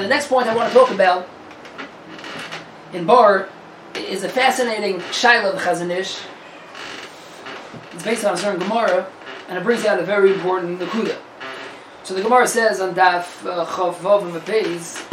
Now the next point I want to talk about in bar is a fascinating shaila of Chazon Ish. It's based on a certain Gemara, and it brings out a very important nekuda. So the Gemara says on Daf Chav Vav and Beis,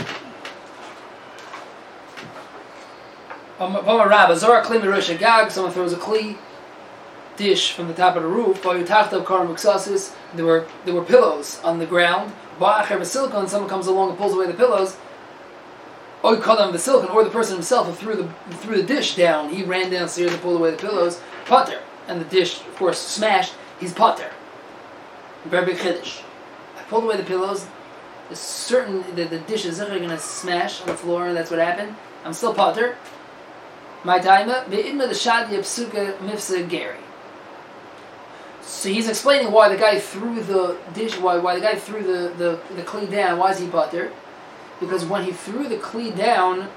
someone throws a kli dish from the top of the roof. There were pillows on the ground. And someone comes along and pulls away the pillows. Or the person himself who threw the dish down. He ran downstairs and pulled away the pillows. Pater, and the dish, of course, smashed. He's pater. Very big chiddush. I pulled away the pillows. It's certain that the dish is going to smash on the floor, and that's what happened. I'm still pater. My taima be'idma the shadia psuka mifsa geri. So he's explaining why the guy threw the dish, why the guy threw the kli down. Why is he pater? Because when he threw the kli down,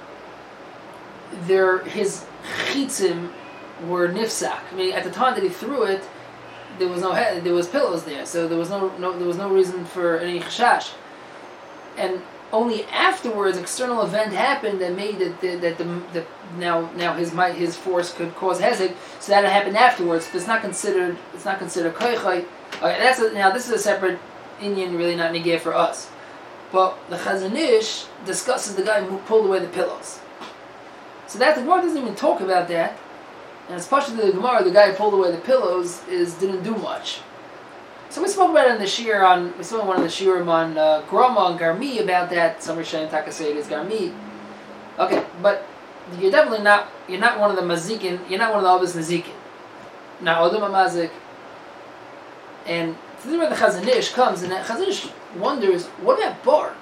his chitzim were nifsak. I mean, at the time that he threw it, there was no head, there was pillows there, so there was no reason for any chashash. And only afterwards, external event happened that made it that now his force could cause hezek. So that happened afterwards. But it's not considered koichai. Okay, now this is a separate inyan, really not negay for us. But the Chazon Ish discusses the guy who pulled away the pillows. So that the Gemara doesn't even talk about that. And especially the Gemara, the guy who pulled away the pillows didn't do much. So we spoke about it in the shir we spoke one of the shirim on Groma and Garmi about that. Some Rishonim Takasei is Garmi. Okay, but you're not one of the mazikin. You're not one of the obvious nazikin. Now Odom Mazik. And this is where the Chazon Ish comes, and Chazon Ish wonders, what about bar?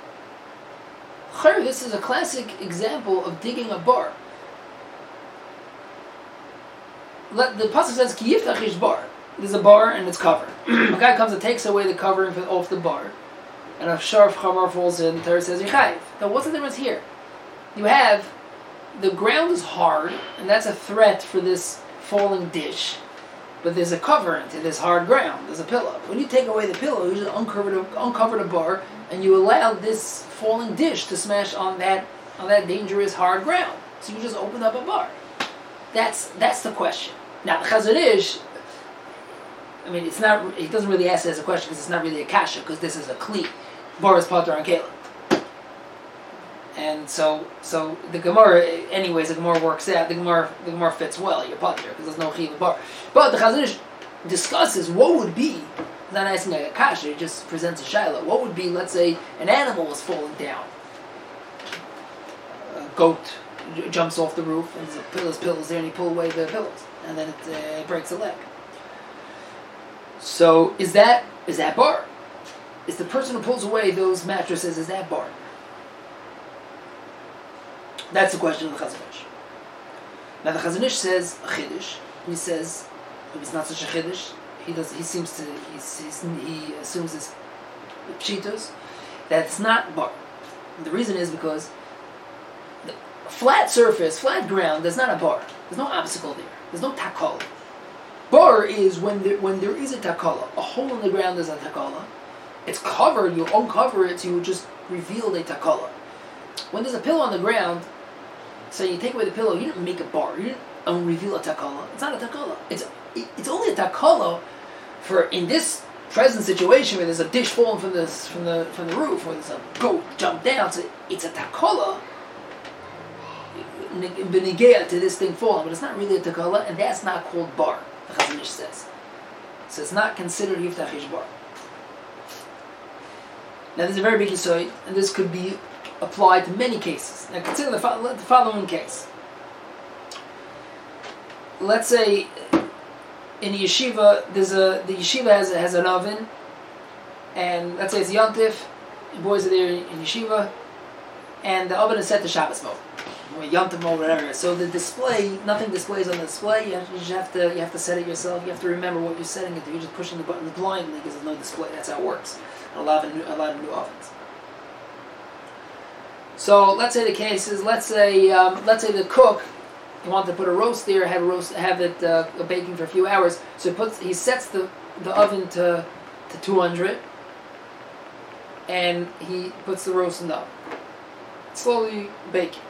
This is a classic example of digging a bar. The pasuk says, "Ki yiftach ish bar." There's a bar and it's covered. A guy comes and takes away the covering off the bar, and a sharp chamar falls in. The Torah says, "Yichayev." Now, what's the difference here? You have the ground is hard, and that's a threat for this falling dish. But there's a covering to this hard ground. There's a pillow. When you take away the pillow, you just uncover the bar, and you allow this falling dish to smash on that dangerous hard ground. So you just open up a bar. That's the question. Now the Chazon Ish, I mean, it's not. He doesn't really ask it as a question because it's not really a kasha, because this is a kli. Bar is pater on kelim. And so the Gemara, anyways, the Gemara works out. The Gemara fits well. You're pater because there's no chiv bar. But the Chazon Ish discusses what would be. He's not asking like a kasha. He just presents a shaila. What would be? Let's say an animal was falling down. A goat jumps off the roof, and there's pillows there, and you pull away the pillows, and then it breaks a leg. So is that bar? Is the person who pulls away those mattresses, is that bar? That's the question of the Chazon Ish. Now the Chazon Ish says a chiddush. He says if it's not such a chiddush, he assumes it's pshitos that it's not bar. And the reason is because the flat surface, flat ground, there's not a bar. There's no obstacle there. There's no takala. Bar is when there is a takala. A hole in the ground is a takala. It's covered. You uncover it, so you just reveal the takala. When there's a pillow on the ground, so you take away the pillow, you didn't make a bar. You didn't reveal a takala. It's not a takala. It's only a takala for in this present situation where there's a dish falling from the roof, or there's a goat jump down. So it's a takala benigea to this thing falling, but it's not really a takala, and that's not called bar. The Chazon Ish says. So it's not considered yiftach ish bar. Now there's a very big yisoid, and this could be applied to many cases. Now consider the following case. Let's say in a yeshiva, the yeshiva has an oven, and let's say it's Yontif, the boys are there in yeshiva, and the oven is set to Shabbos mode, or Yontif mode, whatever. So the display, nothing displays on the display. You just have to set it yourself. You have to remember what you're setting it to. You're just pushing the buttons blindly because there's no display. That's how it works. A lot of new ovens. So let's say the case is let's say the cook, he wanted to put a roast there, have it baking for a few hours. So he sets the oven to 200, and he puts the roast in the oven. slowly baking.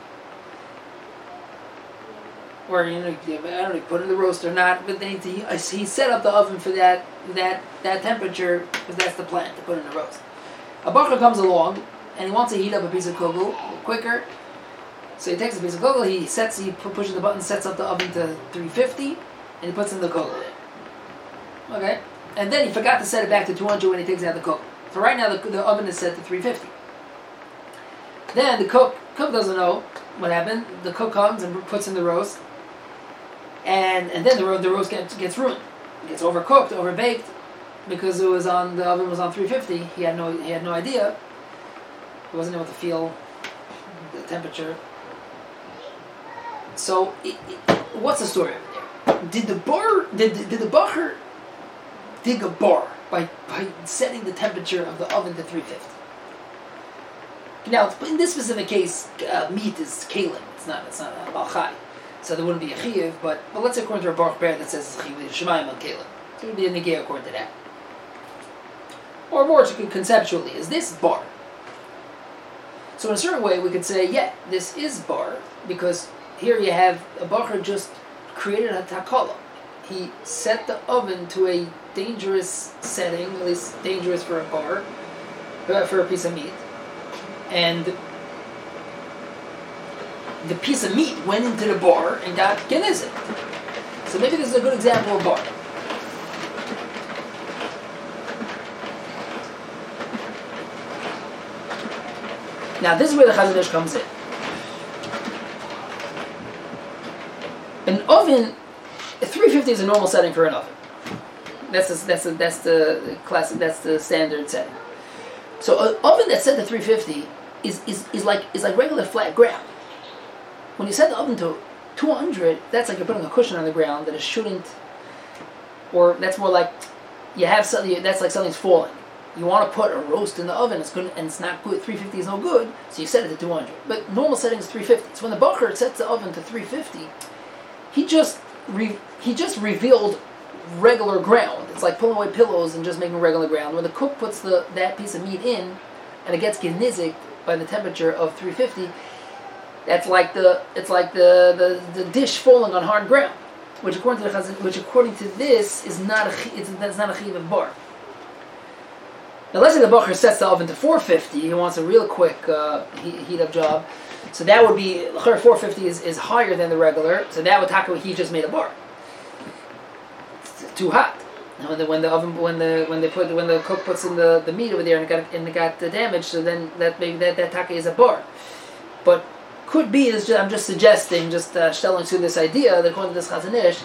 Or I don't know if you put it in the roast or not, but then he set up the oven for that temperature because that's the plan to put it in the roast. A bacher comes along and he wants to heat up a piece of kugel quicker, so he takes a piece of kugel, he pushes the button, sets up the oven to 350, and he puts in the kugel in. Okay, and then he forgot to set it back to 200 when he takes out the kugel. So right now the oven is set to 350. Then the cook doesn't know what happened. The cook comes and puts in the roast. And then the roast gets ruined. It gets overcooked, overbaked, because the oven was on 350. He had no idea. He wasn't able to feel the temperature. So what's the story over there? Did the bacher dig a bar by setting the temperature of the oven to 350? Now, in this specific case, meat is kalim. It's not a balchai. So there wouldn't be a chiyuv, but let's say according to a Baruch Ber that says it's chiyuv shemayim on kalim. So it would be a negay according to that. Or more conceptually, is this bar? So in a certain way, we could say, yeah, this is bar, because here you have a bacher just created a takala. He set the oven to a dangerous setting, at least dangerous for a bar, for a piece of meat, and the piece of meat went into the bar and got genizit. So maybe this is a good example of bar. Now this is where the Chazon Ish comes in. An oven, 350 is a normal setting for an oven. That's the classic. That's the standard setting. So an oven that's set to 350 is like regular flat ground. When you set the oven to 200, that's like you're putting a cushion on the ground that it shouldn't, or that's more like you have something that's like something's falling. You want to put a roast in the oven, it's good, and it's not good. 350 is no good, so you set it to 200. But normal setting is 350. So when the bacher sets the oven to 350, he just revealed regular ground. It's like pulling away pillows and just making regular ground. When the cook puts that piece of meat in, and it gets genizik by the temperature of 350. It's like the dish falling on hard ground, which according to this is not a chiyuv of bar. Now let's say the bacher sets the oven to 450. He wants a real quick heat up job, so that would be 450 is higher than the regular. So that would talk about he just made a bar. It's too hot. When the cook puts in the meat over there and it got damaged, so then that taka is a bar, but. Could be, I'm just suggesting, telling to this idea that according to this Chazon Ish,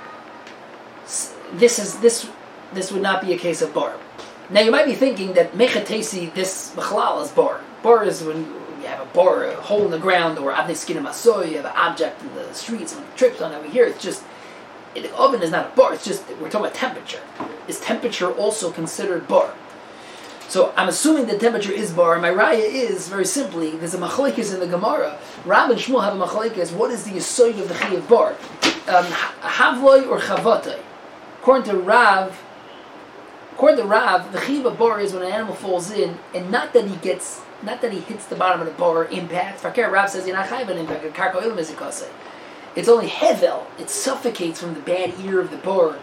this would not be a case of bar. Now you might be thinking that mechatesi this machlal is bar. Bar is when you have a bar, a hole in the ground, or avnei skin masoy, you have an object in the streets, when it trips on over here. It's just the oven is not a bar. It's just we're talking about temperature. Is temperature also considered bar? So I'm assuming the temperature is bar. My raya is, very simply, there's a machlokes in the Gemara. Rav and Shmuel have a machlokes. What is the yesod of the chiyuv bar? Havloi or chavatoi? According to Rav, the chiyuv of bar is when an animal falls in, and not that he hits the bottom of the bar, impact. Fakir Rav says you're not chayav an impact. Karko ilam is ikase. It's only hevel. It suffocates from the bad ear of the bar.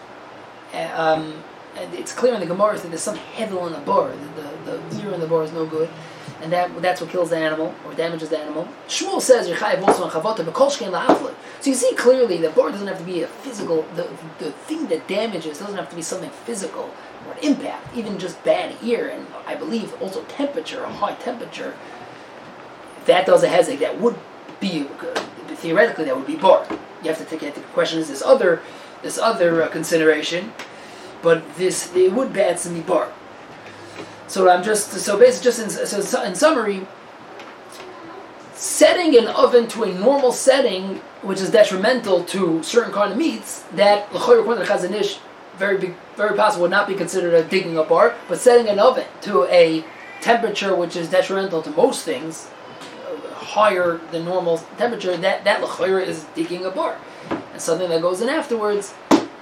And it's clear in the Gemara that there's some hevel in the bar. The ear in the bar is no good, and that's what kills the animal or damages the animal. Shmuel says you're chayav also on chavota, but kol shkein la'afle. So you see clearly the bar doesn't have to be a physical. The thing that damages doesn't have to be something physical or an impact, even just bad ear, and I believe also temperature, a high temperature. If that does a hezek, that would be theoretically that would be bar. You have to take the question: is this other consideration? But it would be atzmi bar. So in summary, setting an oven to a normal setting, which is detrimental to certain kind of meats, that l'chayr according to Chazon Ish, very possible would not be considered a digging a bar. But setting an oven to a temperature which is detrimental to most things, higher than normal temperature, that l'chayr is digging a bar, and something that goes in afterwards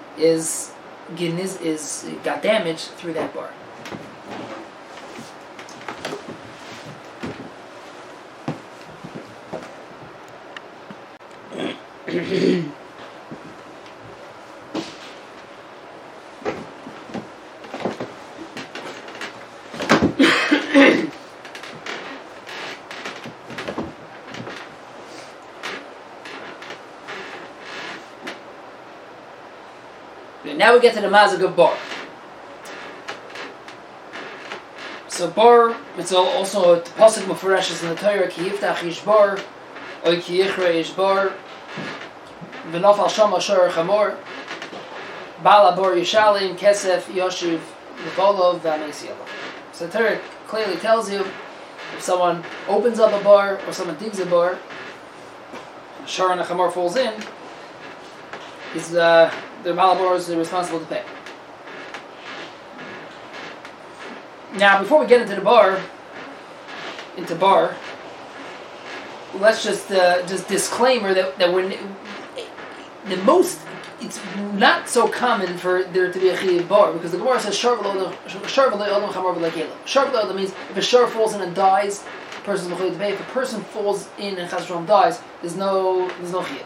got damaged through that bar. Now we get to the mazag of bar. So bar, it's also a pasuk mefureshes in the Torah, ki yiftach ish bar, or ki yichra ish bar, v'nofal shama shor chamor, bala bar yishalim, kesef, yoshiv, v'bolov, v'ames yelov. So the Torah clearly tells you, if someone opens up a bar, or someone digs a bar, a shor and a chamor falls in, the Malabors are responsible to pay. Now, before we get into bar, let's just disclaimer that when it's not so common for there to be a chiyuv bar, because the Gemara says shar v'lo adam chamor v'lo kelim. Shar v'lo adam means if a shar falls in and dies, the person is mechuyev to pay. If a person falls in and chas v'shalom dies, there's no chiyuv.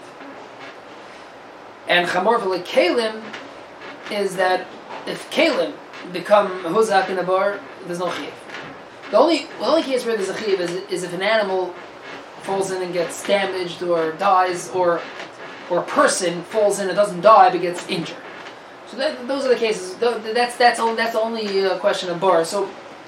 And chamor v'lo kelim is that if kelim become huzak in a bar, there's no chiyuv. The only case where there's a chiyuv is if an animal falls in and gets damaged or dies, or a person falls in and doesn't die but gets injured. So those are the cases. That's the only question of bar. So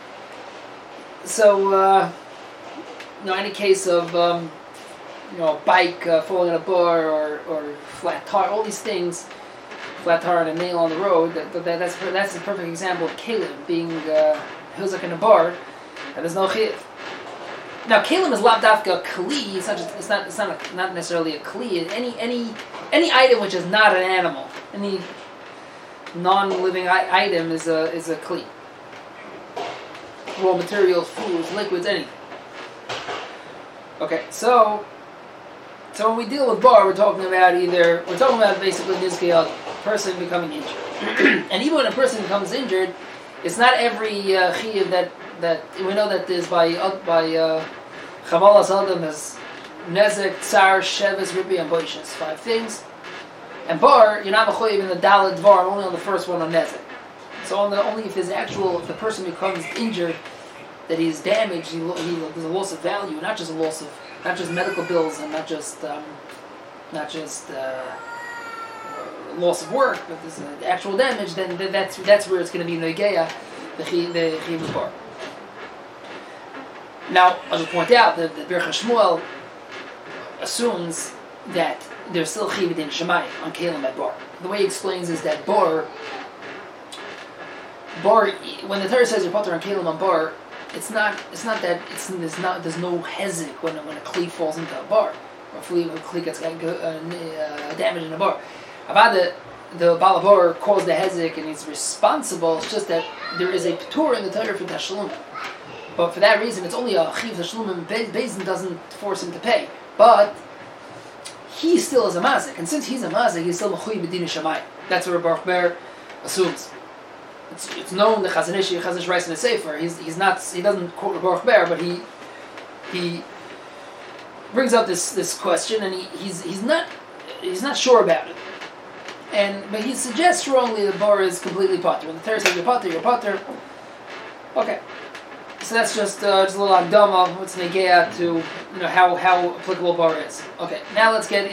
any case of bike falling in a bar or flat tire, all these things, flat tire and a nail on the road. That's a perfect example of kelim being huzak in a bar, and there's no chiyuv. Now, kelim is lav dafka kli. It's not necessarily a kli. Any item which is not an animal, any non-living item is a kli. Raw materials, foods, liquids, anything. Okay, so when we deal with bar, we're talking about basically nizkei person becoming injured. And even when a person becomes injured, it's not every chiyuv that we know that there's by Chavalas Adam has Nezek, Tsar, Sheves, Ribi, and Boishes. 5 things. And bar, you're not mechuyev in the Daled Dvar, only on the first one on Nezek. So only if if the person becomes injured, that he's damaged, there's a loss of value, not just medical bills and not just loss of work, but there's actual damage. Then that's where it's going to be Noigeya, the chiyuv bar. Now, I'll just point out that the Birch HaShmuel assumes that there's still chiyuv din shemayim on kelim at bar. The way he explains is that bar, when the Torah says you're potter on kelim on bar, it's not that there's no hezek when a kli falls into a bar, or when a kli gets damage in a bar. About the balabar caused the hezek and he's responsible. It's just that there is a p'tur in the Torah for tashlum. But for that reason, it's only a chiv tashlum, and Bezdin doesn't force him to pay. But he still is a mazik, and since he's a mazik, he's still mechuyev b'din shamayim. That's what Baruch Ber assumes. It's known that Chazon writes in a sefer. He doesn't quote Baruch Ber, but he brings up this question, and he's not sure about it. But he suggests strongly that bar is completely potter. When the Torah says you're potter. Okay. So that's just a little agdama, what's negeya to how applicable bar is. Okay, now let's get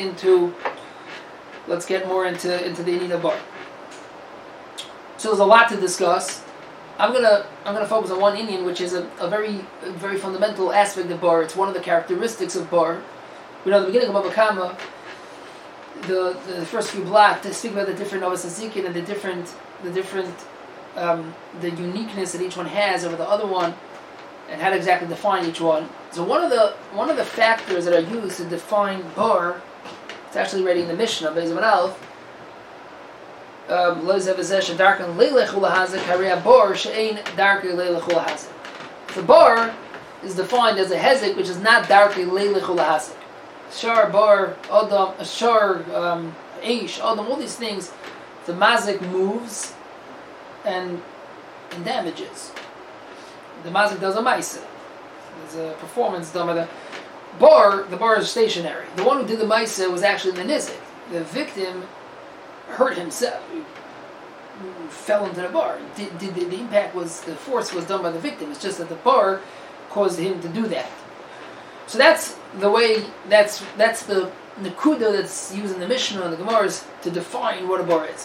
more into the inyan of bar. So there's a lot to discuss. I'm gonna focus on one inyan, which is a very very fundamental aspect of bar. It's one of the characteristics of bar. We know at the beginning of Baba Kama, the first few blocks they speak about the different Avos Hazikin and the uniqueness that each one has over the other one, and how to exactly define each one. So one of the factors that are used to define bar, it's actually already in the Mishnah, Beis Amud Aleph. The bar is defined as a hezek which is not darkly leilech ulahazik. Shar, bar, adam, shar, eish, adam, all these things, the mazik moves and damages. The mazik does a ma'aseh. There's a performance done by the bar is stationary. The one who did the Maisa was actually the Nizik. The victim hurt himself, fell into the bar. The impact the force was done by the victim. It's just that the bar caused him to do that. So that's the way, that's the Nakuda that's used in the Mishnah and the Gemaras to define what a bar is.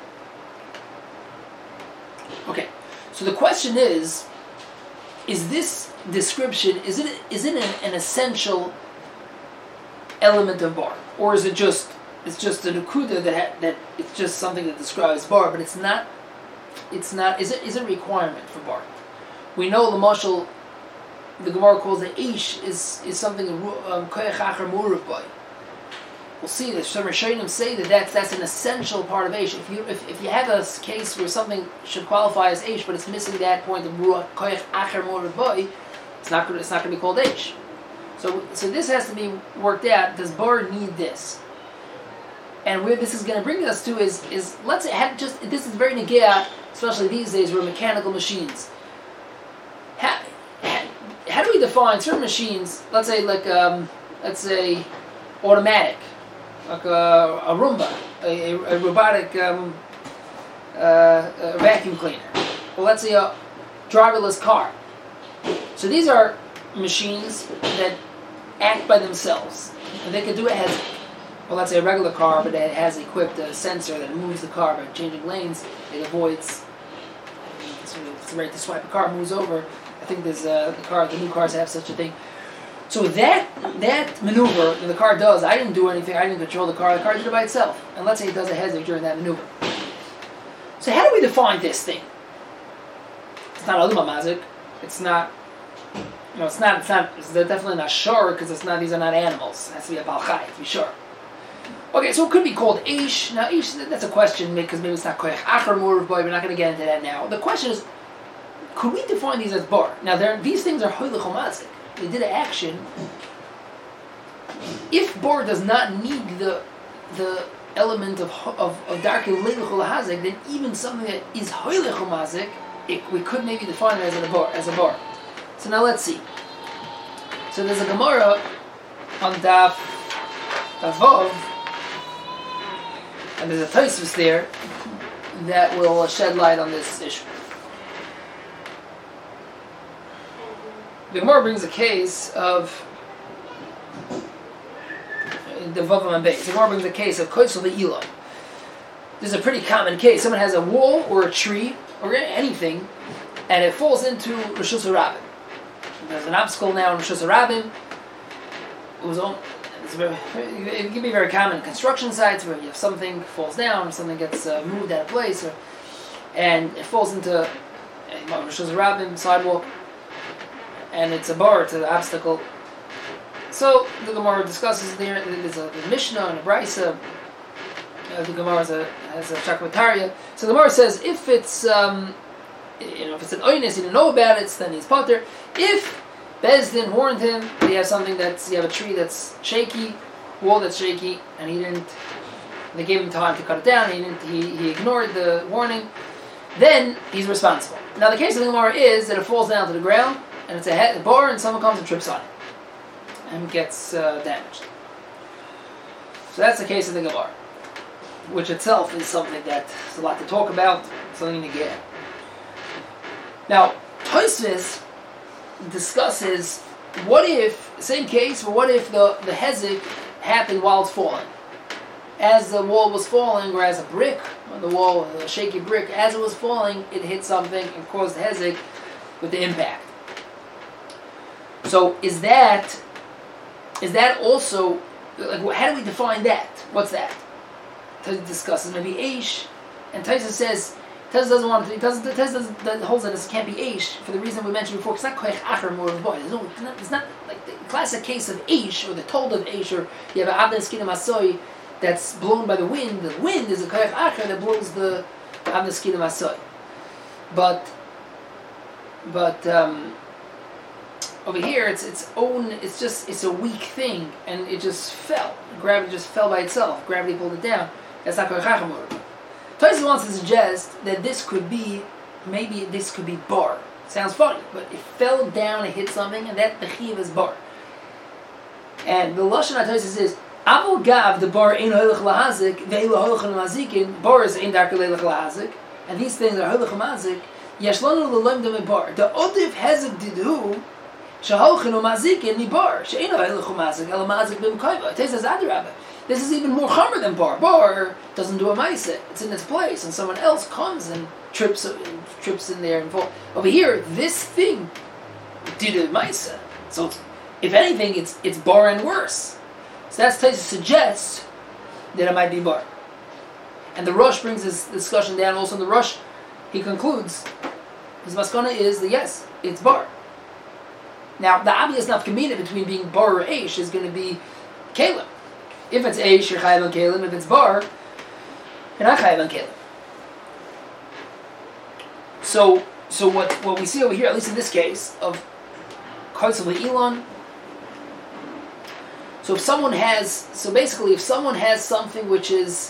Okay, so the question is this description, is it an essential element of bar? Or is it's just a Nakuda that it's just something that describes bar, but is it a requirement for bar? We know the Mashal, the Gemara calls the Eish is something Koyach Acher Muruv by. We'll see that some Rishonim say that's an essential part of Eish. If you have a case where something should qualify as Eish, but it's missing that point of Koyach Acher Muruv by, it's not going to be called Eish. So this has to be worked out. Does bar need this? And where this is going to bring us to is let's say this is very negea, especially these days where mechanical machines. How do we define certain machines? Let's say automatic, like a Roomba, a robotic vacuum cleaner, or let's say a driverless car. So these are machines that act by themselves, and they can do it as, well, let's say a regular car, but it has equipped a sensor that moves the car by changing lanes. It avoids. It's ready to swipe a car, moves over. I think there's the new cars have such a thing. So that maneuver that the car does, I didn't do anything. I didn't control the car did it by itself. And let's say it does a hezek during that maneuver. So how do we define this thing? It's not Aluma Mazik. It's not. It's definitely not sure because it's not. These are not animals. It has to be a balchai to be sure. Okay, so it could be called Eish. Now, Eish, that's a question because maybe it's not Koyach Acher Muruv Boy. We're not going to get into that now. The question is, could we define these as bar? Now, these things are Hoylech Mazik. They did an action. If bar does not need the element of Darkei Leilech Hazik, then even something that is Hoylech Mazik, we could maybe define it as a bar. So now let's see. So there's a Gemara on Daf Vav, and there's a Tosfos there that will shed light on this issue. The Gemara brings a case of the Vavam and Beis. The Gemara brings a case of Koisel Ve'ila. This is a pretty common case. Someone has a wall or a tree or anything, and it falls into Rosh Hashanah. There's an obstacle now in Rosh Hashanah. It can be very common in construction sites where you have something falls down, something gets moved out of place, and it falls into Rosh Hashanah sidewalk, and it's a bar, it's an obstacle. So the Gemara discusses there. There's a Mishnah and a Brisa. The Gemara has a Chakmataria. So the Gemara says if it's if it's an oinus, you didn't know about it, then he's potter. If Bezdin warned him that you have a tree that's shaky, wall that's shaky, and they gave him time to cut it down, and he ignored the warning, then he's responsible. Now the case of the Gemara is that it falls down to the ground, and it's a bar, and someone comes and trips on it, and gets damaged. So that's the case of the Gemara, which itself is something that's a lot to talk about, something to get. Now, Tosfos discusses same case, but what if the hezek happened while it's falling? As the wall was falling, or as a brick on the wall, a shaky brick, as it was falling, it hit something and caused hezek with the impact. So is that also, like, how do we define that? What's that? Tosfos discusses maybe Eish, and Tosfos says, Tez doesn't want to. Tez holds that this can't be Eish for the reason we mentioned before. It's not Koyach Acher Muruv Boy. It's not like the classic case of Eish or the told of Eish, or you have an Abden Skidim Asoy that's blown by the wind. The wind is a Koyach Acher that blows the Abden Skidim Asoy. But over here it's a weak thing, and it just fell. Gravity just fell by itself. Gravity pulled it down. That's not Koyach Acher Muruv. Tosfos wants to suggest that this could be bar. Sounds funny, but it fell down, it hit something, and that the chiv is bar. And the Lashon HaTosfos is, Aval Gav, the bar ein hoilech lahazik, ve'elu hoilech mazikin, bar is ein darke leilech lahazik, and these things are hoilech mazik, yashlanu l'loim dem bar. The odif hezek didhu, sheholchen mazikin ni bar, she'ein hoilech mazik, el mazik b'mkoiva. It says Adarabah. This is even more chomer than bar. Bar doesn't do a ma'aseh. It's in its place, and someone else comes and trips in there and falls. Over here, this thing did a ma'aseh. So, if anything, it's bar and worse. So that's to suggest that it might be bar. And the Rosh brings this discussion down. Also in the Rosh, he concludes, his maskana is that yes, it's bar. Now, the obvious nafkamina between being bar or eish is going to be kalim. If it's eish, you're chayav on kalim. If it's bar, you're not chayav on kalim. So what we see over here, at least in this case, of Kosov Elon. So if someone has something which is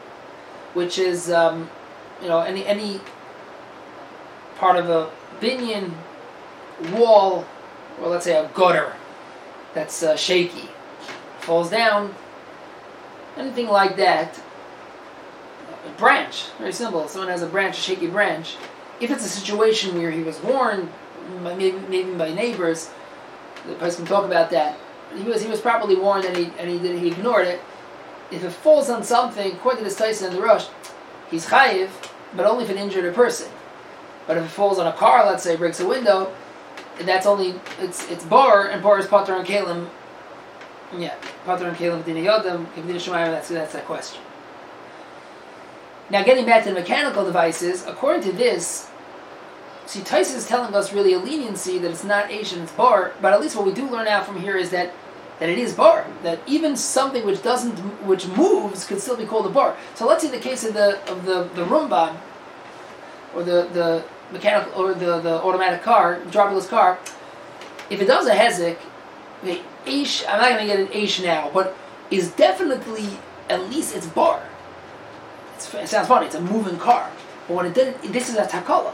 any part of a binyan wall, or let's say a gutter that's shaky, falls down, anything like that, a branch, very simple. If someone has a branch, a shaky branch, if it's a situation where he was warned, maybe by neighbors, the person can talk about that. He was properly warned and he ignored it. If it falls on something, according to this Taisa and the Rosh, he's chayiv, but only if it injured a person. But if it falls on a car, let's say, breaks a window, that's only it's bar, and bar is pater and kalim. Yeah, pater and kalim b'dinei yodam, b'dinei shemayim. That's that question. Now, getting back to the mechanical devices, according to this, see, Taisa is telling us really a leniency that it's not eish and it's bar, but at least what we do learn out from here is that it is bar. That even something which moves could still be called a bar. So let's see the case of the Rumban, or the mechanical, or the automatic car, driverless car. If it does a hezek, okay, eish, I'm not going to get an eish now, but is definitely, at least it's bar. It sounds funny, it's a moving car. But when it did, this is a takala.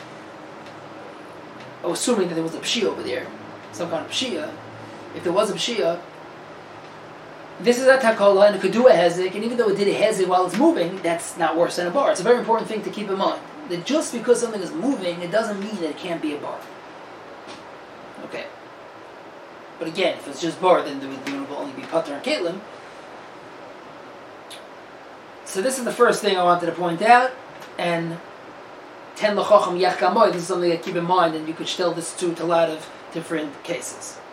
Assuming that there was a pshia over there, some kind of pshia. If there was a pshia, this is a takala and it could do a hezek, and even though it did a hezek while it's moving, that's not worse than a bar. It's a very important thing to keep in mind. That just because something is moving, it doesn't mean that it can't be a bar. Okay. But again, if it's just bar, then there would only be pater and kalim. So this is the first thing I wanted to point out, and ten l'chacham yach kamoy, this is something to keep in mind, and you could tell this to a lot of different cases.